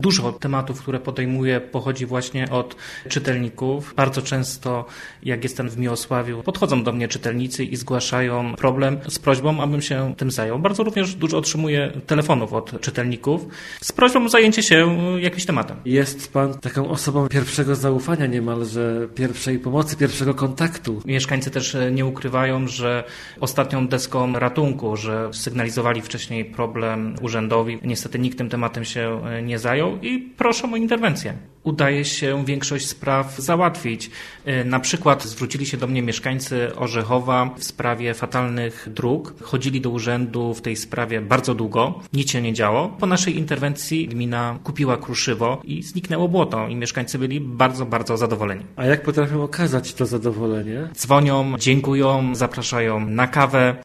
Dużo tematów, które podejmuję, pochodzi właśnie od czytelników. Bardzo często, jak jestem w Miłosławiu, podchodzą do mnie czytelnicy i zgłaszają problem z prośbą, abym się tym zajął. Bardzo również dużo otrzymuję telefonów od czytelników z prośbą o zajęcie się jakimś tematem. Jest pan taką osobą pierwszego zaufania niemalże, pierwszej pomocy, pierwszego kontaktu. Mieszkańcy też nie ukrywają, że ostatnią deską ratunku, że sygnalizowali wcześniej problem urzędowi. Niestety nikt tym tematem się nie zajął i proszą o interwencję. Udaje się większość spraw załatwić. Na przykład zwrócili się do mnie mieszkańcy Orzechowa w sprawie fatalnych dróg. Chodzili do urzędu w tej sprawie bardzo długo. Nic się nie działo. Po naszej interwencji gmina kupiła kruszywo i zniknęło błoto i mieszkańcy byli bardzo, bardzo zadowoleni. A jak potrafią okazać to zadowolenie? Dzwonią, dziękują, zapraszają na kawę.